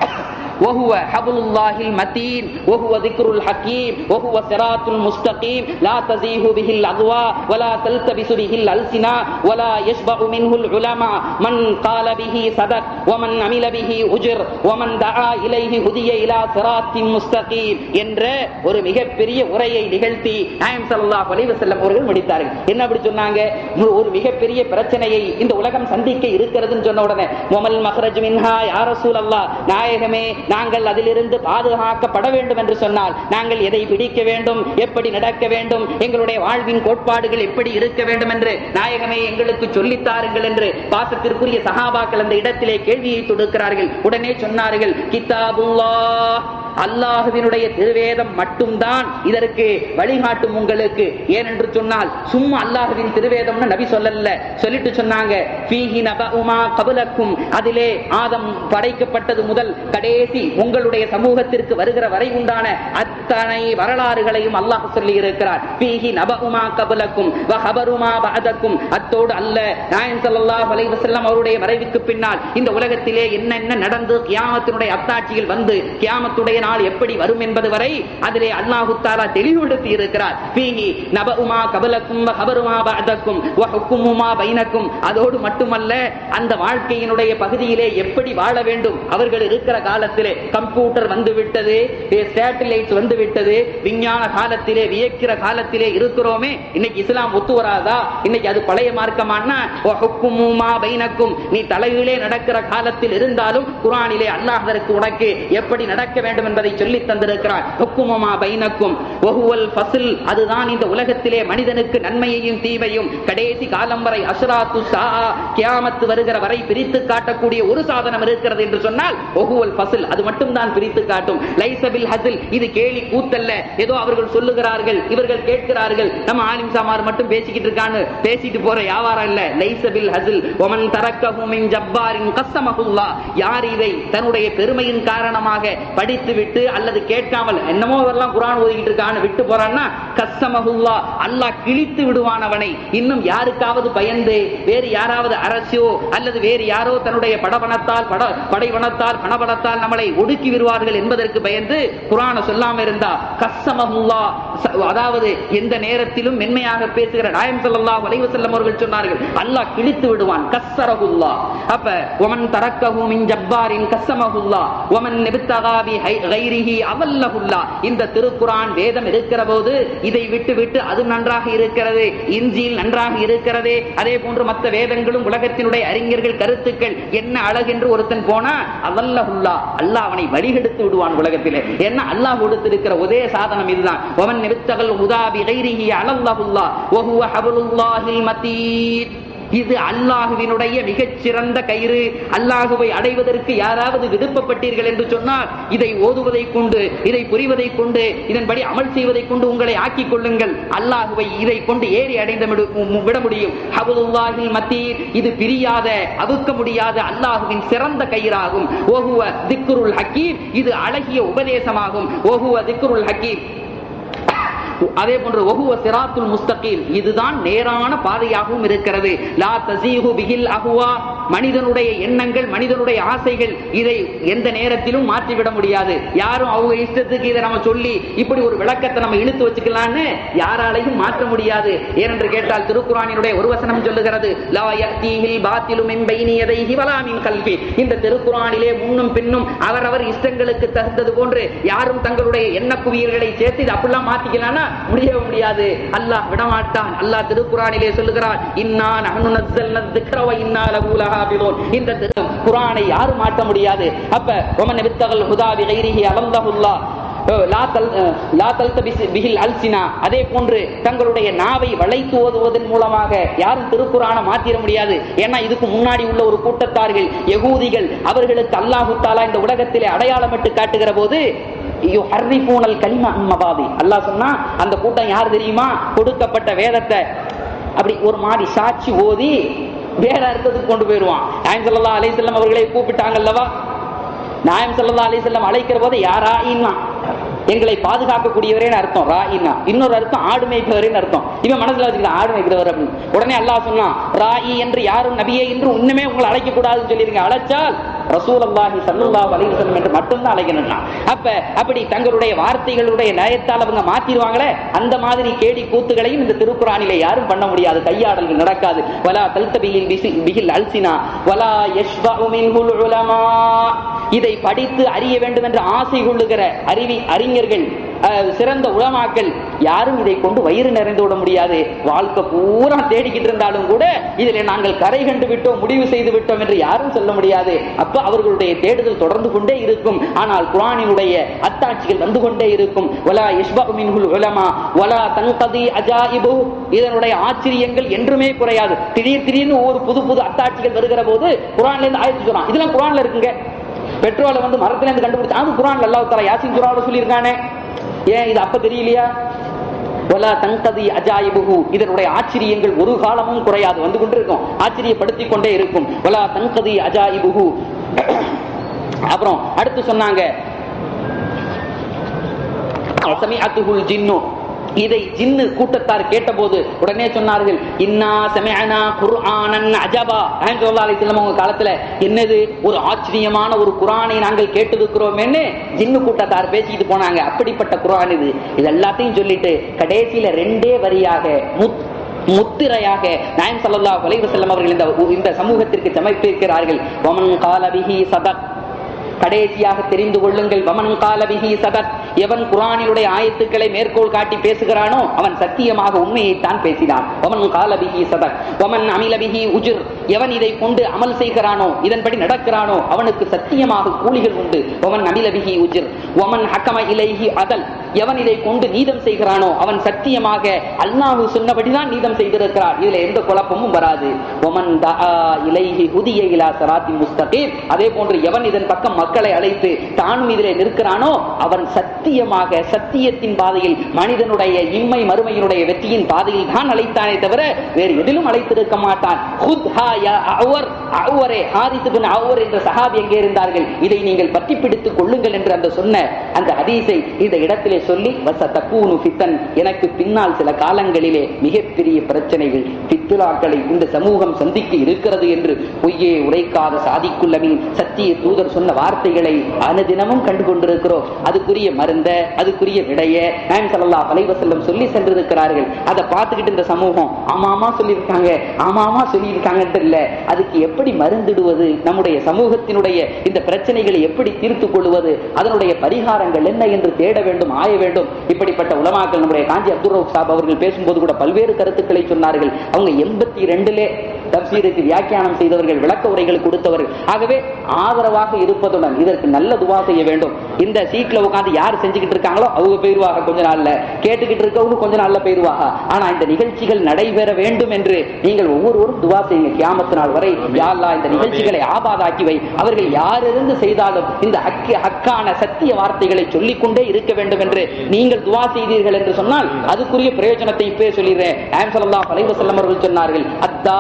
وهو حبل الله المتين وهو ذكر الحكيم وهو صراط المستقيم لا تزيغ به الأهواء ولا تلتبس به الألسنة ولا يشبع منه العلماء من قال به صدق ومن عمل به أجر ومن دعا إليه هدي إلى صراط مستقيم என்ற ஒரு மிகப்பெரிய உரையை நிகழ்த்தி நாயகம் ஸல்லல்லாஹு அலைஹி வஸல்லம் அவர்கள் முடித்தார்கள். என்ன அப்படி சொன்னாங்க? ஒரு மிகப்பெரிய பிரச்சனையை இந்த உலகம் சந்திக்க இருக்கிறதுன்னு சொன்ன உடனே, வமல் மஹ்ரஜ் மின்ஹா யா ரசூலல்லாஹ், நாயகமே நாங்கள் அதிலிருந்து பாதுகாக்கப்பட வேண்டும் என்று சொன்னால் நாங்கள் எதை பிடிக்க வேண்டும், எப்படி நடக்க வேண்டும், எங்களுடைய வாழ்வின் கோட்பாடுகள் எப்படி இருக்க வேண்டும் என்று நாயகமே எங்களுக்கு சொல்லித்தாருங்கள் என்று பாசத்திற்குரிய சஹாபாக்கள் அந்த இடத்திலே கேள்வியை தொடுக்கிறார்கள். உடனே சொன்னார்கள், கிதாபுல்லாஹ், அல்லாஹ்வினுடைய திருவேதம் மட்டும்தான் இதற்கு வழிகாட்டும் உங்களுக்கு. ஏனென்று சொன்னால் சும்மா அல்லாஹ்வின் திருவேதம்னு நபி சொல்லல, சொல்லிட்டு சொன்னாங்க, ஃபீஹி நபஉமா கபலக்கும், அதிலே ஆதம் படைக்கப்பட்டது முதல் கடைசி உங்களுடைய சமூகத்திற்கு வருகிற வரை உண்டான அத்தனை வரலாறுகளையும் அல்லாஹ் சொல்லி இருக்கிறார். ஃபீஹி நபஉமா கபலக்கும் வ ஹபருமா பஅதக்கும். அத்தோடு அல்ல, நாயகம் ஸல்லல்லாஹு அலைஹி வஸல்லம் அவருடைய மறைவுக்கு பின்னால் இந்த உலகத்திலே என்னென்ன நடந்து கியாமத்தினுடைய அத்தாட்சிகள் வந்து கியாமத்துடைய நாள் எப்படி வரும் என்பது வரை அதிலே அல்லாஹ் தஆலா தெளிவுபடுத்தி இருக்கிறார். ஃபீஹி நபஉமா கபலக்கும் வ ஹபருமா பஅதக்கும் வ ஹுக்குமுமா பைனக்கும். அதோடு மட்டுமல்ல, அந்த வாழ்க்கையினுடைய பகுதியிலே எப்படி வாழ வேண்டும். அவர்கள் இருக்கிற காலத்திலே கம்ப்யூட்டர் வந்து விட்டது, சேட்டலைட் வந்து விட்டது, விஞ்ஞான காலத்திலே வியக்கிற காலத்திலே இருக்கிறோமே. இன்னைக்கு இஸ்லாம் ஒத்து வராதா? இன்னைக்கு அது பழைய மார்க்கமானா? வ ஹுக்குமுமா பைனக்கும், நீ தலையிலே நடக்கிற காலத்தில் இருந்தாலும் குர்ஆனிலே அல்லாஹ் அதற்கு உனக்கு எப்படி நடக்க வேண்டும் என்பதை சொல்லி தந்திருக்கிறார். ஹுக்குமுமா பைனக்கும் வஹுவல் ஃபஸ்ல், அதுதான் இந்த உலகத்திலே மனிதனுக்கு நன்மையையும் தீமையும் கடைசி காலம் வரை அஷ்ராத்து ஸாஆ, கியாமத் வருகிற வரை பிரித்து காட்டக்கூடிய ஒரு சாதனம் இருக்கிறது என்று சொன்னால் வஹுவல் ஃபஸ்ல், அது மட்டும் தான் பிரித்து காட்டும். லைஸ பில் ஹஸ்ல், இது கேலி கூத்தல்ல, ஏதோ அவர்கள் சொல்லுகிறார்கள் இவர்கள் கேட்கிறார்கள், நம்ம ஆலிம் சாமார் மட்டும் பேசிக்கிட்டு இருக்கான்னு பேசிட்டு போற வியாபாரம் இல்ல. லைஸ பில் ஹஸ்ல் வமன் தரக்கஹு மின் ஜப்பாரின் கஸ்ஸமஹுல்லாஹ், யார் இதை தன்னுடைய பெருமையின் காரணமாக படித்து விட்டு அல்லது கேட்காமல் என்னமோ எல்லாம் குர்ஆன் ஓதிக்கிட்டு இருக்கான்னு விட்டு போறான்னா கஸ்ஸமஹுல்லாஹ், அல்லாஹ் கிழித்து விடுவான் அவனை. இன்னும் யாருக்காவது பயந்து வேறு யாராவது அரசோ அல்லது வேறு யாரோ தன்னுடைய படபணத்தால் பட படைபணத்தால் பணபணத்தால் நம்மளை ஒடுக்கி விடுவார்கள் என்பதற்கு பயந்து குர்ஆனை சொல்லாம இருந்தா கஸ்ஸமஹுல்லாஹ், அதாவது எந்த நேரத்திலும் மென்மையாக பேசுகிற நாயகம் ஸல்லல்லாஹு அலைஹி வஸல்லம் அவர்கள் சொன்னார்கள், அல்லாஹ் கிழித்து விடுவான். கஸ்ஸரஹுல்லாஹ். அப்ப வமன் தரக்கஹு மின் ஜப்பாரின் கஸ்ஸமஹுல்லாஹ் வமன் இப்தகா பி கைரிஹி அவல்லஹுல்லாஹ். இந்த திருக்குர்ஆன் வேதம் இருக்கிற போது இதை விட்டு விட்டு அது நன்றாக இருக்கிறது, இன்ஜீல் நன்றாக இருக்கிறது, அதே போன்று மற்ற வேதங்களும் உலகத்தினுடைய அறிஞர்கள் கருத்துக்கள் என்ன அழகென்று ஒருத்தன் போனா அவல்லஹுல்லாஹ், அல்லாஹ் அவனை வழிகெடுத்து விடுவான் உலகத்திலே. என்ன அல்லாஹ் கொடுத்திருக்கிற ஒரே சாதனம் இதுதான். வமன் இப்தகல் ஹுதா பி கைரிஹி அலல்லஹுல்லாஹ் வஹுவ ஹப்லுல்லாஹில் மதீன். இது அல்லாஹுவினுடைய மிகச்சிறந்த கயிறு. அல்லாஹுவை அடைவதற்கு யாராவது விருப்பப்பட்டீர்கள் என்று சொன்னால் இதை ஓதுவதை கொண்டு, இதை புரிவதை கொண்டு, இதன்படி அமல் செய்வதை கொண்டு உங்களை ஆக்கிக் கொள்ளுங்கள். அல்லாஹுவை இதை கொண்டு ஏறி அடைந்து விட முடியும். ஹப்லுல்லாஹில் மதீன், இது பிரியாத அவுக்க முடியாத அல்லாஹுவின் சிறந்த கயிறாகும். ஓஹுவ திக்ருல் ஹக்கீம், இது அழகிய உபதேசமாகும். ஓஹுவ திக்ருல் ஹக்கீம். அதே போன்று வஹுவ சிராத்துல் முஸ்தகீம், இதுதான் நேரான பாதையாகவும் இருக்கிறது. லா தஸீஹு பிஹில் அஹ்வா, மனிதனுடைய எண்ணங்கள், மனிதனுடைய ஆசைகள், இதை எந்த நேரத்திலும் மாற்றிவிட முடியாது. யாரும் அவங்க இஷ்டத்துக்கு இதை நம்ம சொல்லி இப்படி ஒரு விளக்கத்தை நம்ம இழுத்து வச்சுக்கலான்னு யாராலையும் மாற்ற முடியாது. ஏனென்று கேட்டால் திருக்குர்ஆனினுடைய ஒரு வசனம் சொல்லுகிறது, லா யஅதீஹில் பாத்திலு மின் பைனி யதைஹி வலா மின் கல்பி. இந்த திருக்குர்ஆனிலே முன்னும் பின்னும் அவரவர் இஷ்டங்களுக்கு தகுந்தது போன்று யாரும் தங்களுடைய எண்ண குவியல்களை சேர்த்து இது அப்படிலாம் மாத்திக்கலாம்னா முடியவே முடியாது. அல்லாஹ் விடமாட்டான். அல்லாஹ் திருக்குர்ஆனிலே சொல்லுகிறார், இன்னா நஹ்னு நஸ்ஸல்னா ذிக்ர வ இன்னா லஹு லஹாஃபிதூன். இந்த குர்ஆனை யாரும் மாற்ற முடியாது. அப்ப வமன் இப்தகல் ஹுதா பிகைரிஹி அலல்லஹுல்லாஹ் அதே போன்று தங்களுடைய நாவை வளைத்து ஓதுவதன் மூலமாக யாரும் திருக்குர்ஆனை மாத்திர முடியாது. ஏன்னா இதுக்கு முன்னாடி உள்ள ஒரு கூட்டத்தார்கள் யகூதிகள், அவர்களுக்கு அல்லாஹ் தஆலா இந்த உலகத்திலே அடையாளமிட்டு காட்டுகிற போது அல்லாஹ் சொன்னா அந்த கூட்டம் யார் தெரியுமா? கொடுக்கப்பட்ட வேதத்தை அப்படி ஒரு மாதிரி சாட்சி ஓதி வேற அர்த்தத்துக்கு கொண்டு போயிடுவான். நாயகம் ஸல்லல்லாஹு அலைஹி வஸல்லம் அவர்களை கூப்பிட்டாங்க அல்லவா? நாயகம் ஸல்லல்லாஹு அலைஹி வஸல்லம் அழைக்கிற போது யாரா இன்னா, எங்களை பாதுகாக்கக்கூடியவரேன்னு அர்த்தம். ராயினா இன்னொரு அர்த்தம் ஆடு மேய்ப்பவரேன்னு அர்த்தம். இவன் மனசுல வச்சுக்கலாம் ஆடு மேய்க்கிறவர் அப்படின்னு. உடனே அல்லாஹ் சொன்னான், ராயி என்று யாரும் நபியே என்று இன்னுமே உங்களை அழைக்க கூடாதுன்னு சொல்லிருங்க. அழைச்சால் ரசூலுல்லாஹி ஸல்லல்லாஹு அலைஹி வஸல்லம் என்று மட்டும்தான் அழைக்கணும். அப்ப அப்படி தங்களுடைய வார்த்தைகளுடைய நயத்தால் அவங்க மாத்திடுவாங்களே, அந்த மாதிரி கேடி கூத்துகளையும் இந்த திருக்குர்ஆனிலே யாரும் பண்ண முடியாது. கையாடல்கள் நடக்காது. வலா தல்தபியில் பிஹில் அல்சினா வலா யஷ்பஉ மின்ஹுல் உலமா. இதை படித்து அறிய வேண்டும் என்று ஆசை கொள்ளுகிற அறிவி அறிஞர்கள், சிறந்த உலமாக்கள் யாரும் இதை கொண்டு வயிறு நிறைந்து விட முடியாது. வாழ்க்கை பூரா தேடிக்கிட்டு இருந்தாலும் கூட இதில் நாங்கள் கரை கண்டு விட்டோம், முடிவு செய்து விட்டோம் என்று யாரும் சொல்ல முடியாது. அப்ப அவர்களுடைய தேடுதல் தொடர்ந்து கொண்டே இருக்கும். ஆனால் குர்ஆனினுடைய அத்தாட்சிகள் வந்து கொண்டே இருக்கும். வலா யஷ்பஉ மின்ஹுல் உலமா வலா தன்கதி அஜாயிபு. இதனுடைய ஆச்சரியங்கள் என்றுமே குறையாது. திடீர் திடீர்னு ஒரு புது புது அத்தாட்சிகள் வருகிற போது குர்ஆன்ல இருந்து ஆயத்து சொல்றான், இதெல்லாம் குர்ஆன்ல இருக்குங்க. பெட்ரோலை வந்து மரத்துல இருந்து கண்டுபிடிச்சு அது குர்ஆன்ல அல்லாஹ் தஆலா யாசீன் சூராவுல சொல்லியிருக்கானே, ஏன் இது அப்ப தெரியலையா? வலா தன்கதி அஜாயிபுஹு. இதனுடைய ஆச்சரியங்கள் ஒரு காலமும் குறையாது, வந்து கொண்டு இருக்கும், ஆச்சரியப்படுத்திக் கொண்டே இருக்கும். வலா தன்கதி அஜாயிபுஹு. அப்புறம் அடுத்து சொன்னாங்க, சமிஅத்துஹுல் ஜின்னு. இதை ஜின்னு கூட்டத்தார் கேட்டபோது உடனே சொன்னார்கள், இன்னா சமிஅனா குர்ஆனன் அஜபா. ஸல்லல்லாஹு அலைஹி வஸல்லம் அவங்க காலத்துல என்னது ஒரு ஆச்சரியமான ஒரு குர்ஆனை நாங்கள் கேட்டிருக்கிறோம்னு ஜின்னு கூட்டத்தார் பேசிட்டு போனாங்க. அப்படிப்பட்ட குர்ஆன் இது. இது எல்லாத்தையும் சொல்லிட்டு கடைசியில ரெண்டே வரியாக முத்திரையாக நாயகம் ஸல்லல்லாஹு அலைஹி வஸல்லம் அவர்கள் இந்த இந்த சமூகத்திற்கு சமர்ப்பிக்கிறார்கள். வமன் கால பிஹி சதக். கடைசியாக தெரிந்து கொள்ளுங்கள், வமன் கால பிஹி சதக். எவன் குர்ஆனினுடைய ஆயத்துக்களை மேற்கோள் காட்டி பேசுகிறானோ அவன் சத்தியமாக உண்மையைத்தான் பேசினான். வமன் கால பிஹி சதக் வமன் அமில பிஹி உஜ்ர். எவன் இதை கொண்டு அமல் செய்கிறானோ, இதன்படி நடக்கிறானோ, அவனுக்கு சத்தியமாக கூலிகள் உண்டு. வமன் அமில பிஹி உஜ்ர் வமன் ஹக்கம இலைஹி அதல். எவன் இதை கொண்டு நீதம் செய்கிறானோ அவன் சத்தியமாக அல்லாஹ் சொன்னபடிதான் நீதம் செய்திருக்கிறார். இதுல எந்த குழப்பமும் வராது. வமன் தஆ இலைஹி ஹுதிய இலா ஸிராத்தின் முஸ்தகீம். அதே போன்று எவன் இதன் பக்கம் மக்களை அழைத்து தானும் இதிலே நிற்கிறானோ அவன் சத்தியமாக சத்தியத்தின் பாதையில், மனிதனுடைய இம்மை மறுமையினுடைய வெற்றியின் பாதையில் தான் அழைத்தானே தவிர வேறு எதிலும் அழைத்திருக்க மாட்டான். என்ற சஹாபி எங்கே இருந்தார்கள்? இதை நீங்கள் பற்றி பிடித்துக் கொள்ளுங்கள் என்று அந்த சொன்ன அந்த ஹதீஸை இந்த இடத்திலே சொல்லி, வஸதகூனு ஃபித்தன். எனக்கு பின்னால் சில காலங்களிலே மிகப்பெரிய பிரச்சனைகள், ஃபித்னாக்களை இந்த சமூகம் சந்திக்க இருக்கிறது என்று பொய்யே உரைக்காத சாதிக்குல் அமீன் சத்திய தூதர் சொன்ன வார்த்தைகளை அனுதினமும் கண்டு கொண்டிருக்கிறோம். அதுக்குரிய மருந்த, அதுக்குரிய விடைய நாயகம் ஸல்லல்லாஹு அலைஹி வஸல்லம் சொல்லி சென்றிருக்கிறார்கள். அதை பார்த்துக்கிட்டு இந்த சமூகம் ஆமாமா சொல்லியிருக்காங்க ஆமாமா சொல்லியிருக்காங்கன்ட்டு இல்ல, அதுக்கு எப்படி மருந்திடுவது, நம்முடைய சமூகத்தினுடைய இந்த பிரச்சனைகளை எப்படி தீர்த்து கொள்வது, அதனுடைய பரிகாரங்கள் என்ன என்று தேட வேண்டும், ஆய வேண்டும். இப்படிப்பட்ட உலமாக்கள் நம்முடைய காஞ்சி அப்துல் ரவுப் சாப் அவர்கள் பேசும்போது கூட பல்வேறு கருத்துக்களை சொன்னார்கள். அவங்க எண்பத்தி ரெண்டிலே தப்சீருக்கு வியாக்கியானம் செய்தவர்கள், விளக்க உரைகள் கொடுத்தவர்கள். ஆகவே ஆதரவாக இருப்பதுடன் இதற்கு நல்ல துவா செய்ய வேண்டும். இந்த சீட்ல உட்கார்ந்து யார் செஞ்சுக்கிட்டு இருக்காங்களோ அவங்க போயிருவாங்க, கொஞ்ச நாள்ல கேட்டுக்கிட்டு இருக்கவங்க கொஞ்ச நாள்ல போயிருவாங்க. ஆனா இந்த நிகழ்ச்சிகள் நடைபெற வேண்டும் என்று நீங்கள் ஒவ்வொருவரும் துவா செய்யுங்க. கியாமத் நாள் வரை யா அல்லாஹ் இந்த நிகழ்ச்சிகளை ஆபாதாக்கி வை. அவர்கள் யாரிருந்து செய்தாலும் இந்த ஹக்கான சத்திய வார்த்தைகளை சொல்லிக் கொண்டே இருக்க வேண்டும் என்று நீங்கள் துவா செய்தீர்கள் என்று சொன்னால் அதுக்குரிய பிரயோஜனத்தை இப்பே சொல்லிடுறேன். நாயகம் ஸல்லல்லாஹு அலைஹி வஸல்லம் அவர்கள் சொன்னார்கள், அத்தால்லு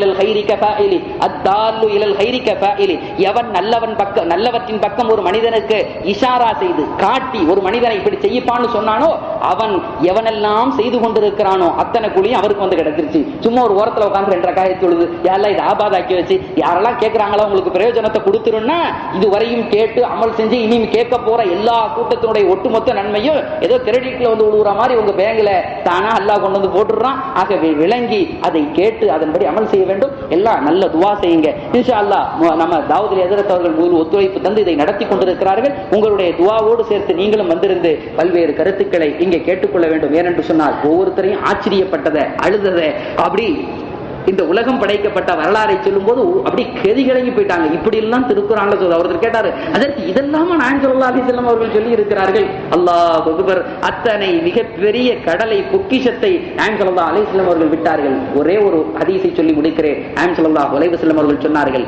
இலல் கைரி கஃபாயிலி அத்தால்லு இலல் கைரி கஃபாயிலி. எவன் நல்லவன் பக்கம் நல்லவற்றின் பக்கம் ஒரு மனிதனுக்கு இஷாரா செய்து காட்டி ஒரு மனிதனை இப்படி செய்யப்பான்னு சொன்னானோ அவன் எவனெல்லாம் செய்து கொண்டிருக்கிறானோ அத்தனை கூலியும் அவருக்கு வந்து கிடைச்சிருச்சு. சும்மா ஒரு ஓரத்துல உட்கார்ந்து ரெண்டரை காயத்து தொழுது யாரெல்லாம் இதை ஆபாதாக்கி வச்சு யாரெல்லாம் கேட்கிறாங்களோ உங்களுக்கு பிரயோஜனத்தை கொடுத்துருன்னா இதுவரையும் கேட்டு அமல் செஞ்சு இனியும் கேட்க போற எல்லா கூட்டத்தினுடைய ஒட்டுமொத்த நன்மையும் ஏதோ கிரெடிட்ல வந்து விழுவுற மாதிரி உங்க பேங்க்ல தானா அல்லாஹ் கொண்டு வந்து போட்டுடுறான். ஆகவே விளங்கி அதை கேட்டு அதன்படி அமல் செய்ய வேண்டும். எல்லாம் நல்ல துவா செய்யுங்க. இன்ஷா அல்லாஹ் நம்ம தாவூத் ஹஜ்ரத் அவர்கள் முழு ஒத்துழைப்பு தந்து இதை நடத்தி கொண்டிருக்கிறார்கள். உங்களுடைய துவாவோடு சேர்த்து நீங்களும் வந்திருந்து பல்வேறு கருத்துக்களை இங்கே கேட்டுக்கொள்ள வேண்டும். ஏனென்று சொன்னால் ஒவ்வொருத்தரையும் ஆச்சரியப்பட்டதை அழுததை அப்படி இந்த உலகம் படைக்கப்பட்ட வரலாறை சொல்லும் போது அப்படி கெதிகலங்கி போயிட்டாங்க. இப்படி எல்லாம் திருக்குறான்ல சொல்ல ஒருத்தர் கேட்டாரு, அதற்கு இதெல்லாம நாயகம் ஸல்லல்லாஹு அலைஹி வஸல்லம் அவர்கள் சொல்லி இருக்கிறார்கள். அல்லாஹ் அக்பர். அத்தனை மிகப்பெரிய கடலை பொக்கிஷத்தை நாயகம் ஸல்லல்லாஹு அலைஹி வஸல்லம் அவர்கள் விட்டார்கள். ஒரே ஒரு ஹதீஸை சொல்லி முடிக்கிறேன். நாயகம் ஸல்லல்லாஹு அலைஹி வஸல்லம் அவர்கள் சொன்னார்கள்,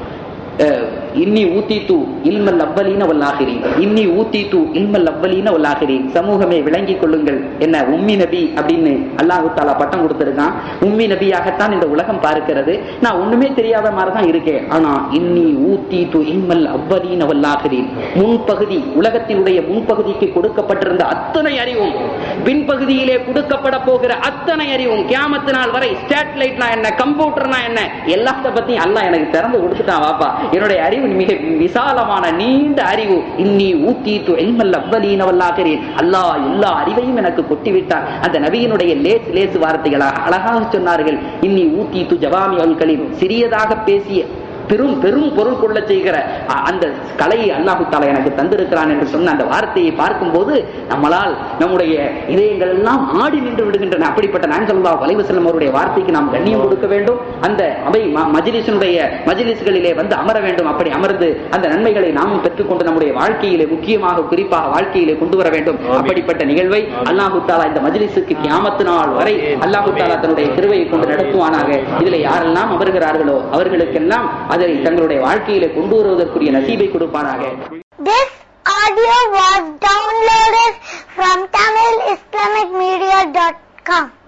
இன்னி ஊத்தித்து இல்மல் அவ்வலீன வல் ஆகிரீன். இன்னி ஊத்தித்து இல்மல் அவ்வலீன வல் ஆகிரீன். சமூகமே விளங்கிக் கொள்ளுங்கள். என்ன உம்மி நபி அப்படின்னு அல்லாஹ் தஆலா பட்டம் கொடுத்திருக்கான். உம்மி நபியாகத்தான் இந்த உலகம் பார்க்கிறது. நான் ஒண்ணுமே தெரியாத மாதிரி தான் இருக்கேன். ஆனா இன்னி ஊத்தித்து இல்மல் அவ்வலீன வல் ஆகிரீன். முன்பகுதி உலகத்தினுடைய முன்பகுதிக்கு கொடுக்கப்பட்டிருந்த அத்தனை அறிவும் பின்பகுதியிலே கொடுக்கப்பட போகிற அத்தனை அறிவும் கியாமத் நாள் வரை ஸ்டேட்லைட்னா என்ன கம்ப்யூட்டர்னா என்ன எல்லாத்த பத்தியும் அல்லாஹ் எனக்கு திறந்து கொடுத்துட்டான். வாப்பா, என்னுடைய அறிவு மிக விசாலமான நீண்ட அறிவு. இன்னி ஊத்தீத்து இல்மல் அவ்வலீன வல் ஆகிரீன். அல்லாஹ் எல்லா அறிவையும் எனக்கு கொட்டிவிட்டான். அந்த நபியினுடைய லேஸ் லேஸ் வார்த்தைகளாக அழகாக சொன்னார்கள். இன்னி ஊத்தீத்து ஜவாமிஉல் கலீம். சிறியதாக பேசிய பெரும் பெரும் பொருள் கொள்ள செய்கிற அந்த கலையை அல்லாஹ் தஆலா எனக்கு தந்திருக்கிறான் என்று சொன்ன அந்த வார்த்தையை பார்க்கும் போது நம்மளால் நம்முடைய இதயங்கள் எல்லாம் ஆடி நின்று விடுகின்றன. அப்படிப்பட்ட நாயகம் ஸல்லல்லாஹு அலைஹி வஸல்லம் அவருடைய வார்த்தைக்கு நாம் கண்ணியம் கொடுக்க வேண்டும். அந்த அவை மஜ்லிஸினுடைய மஜ்லிஸ்களிலே வந்து அமர வேண்டும். அப்படி அமர்ந்து அந்த நன்மைகளை நாமும் பெற்றுக்கொண்டு நம்முடைய வாழ்க்கையிலே முக்கியமாக குறிப்பாக வாழ்க்கையிலே கொண்டு வர வேண்டும். அப்படிப்பட்ட நிகழ்வை அல்லாஹ் தஆலா இந்த மஜ்லிஸுக்கு கியாமத் நாள் வரை அல்லாஹ் தஆலா தன்னுடைய கிருபையை கொண்டு நடத்துவானாக. இதிலே யாரெல்லாம் அமர்கிறார்களோ அவர்களுக்கெல்லாம் அதை தங்களுடைய வாழ்க்கையிலே கொண்டு வருவதற்குரிய நசீபை கொடுப்பானாக. This audio was downloaded from Tamil Islamic Media dot com.